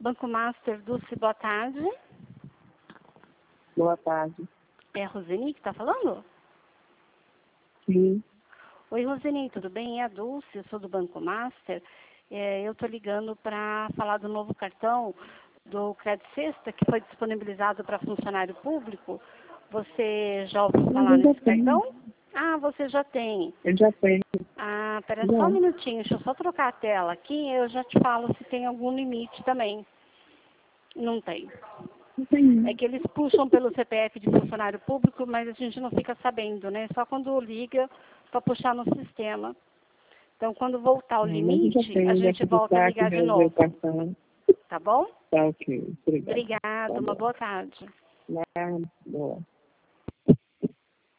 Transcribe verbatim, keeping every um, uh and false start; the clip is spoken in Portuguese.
Banco Master Dulce, boa tarde. Boa tarde. É a Roseni que está falando? Sim. Oi, Roseni, tudo bem? É a Dulce, eu sou do Banco Master. É, eu estou ligando para falar do novo cartão do Crédito Sexta, que foi disponibilizado para funcionário público. Você já ouviu Mas falar eu já nesse tenho. cartão? Ah, você já tem. Eu já tenho. Ah, pera Já. só um minutinho, deixa eu só trocar a tela aqui, eu já te falo se tem algum limite também. Não tem. Não tenho. É que eles puxam pelo C P F de funcionário público, mas a gente não fica sabendo, né? Só quando liga para puxar no sistema. Então, quando voltar o Não, mas eu já limite, a tenho. Já gente fiz o volta a saque, ligar de meu, meu novo. cartão. Tá bom? Tá ok. Obrigada. Obrigada, Tá uma bom. boa tarde. Nada. Boa.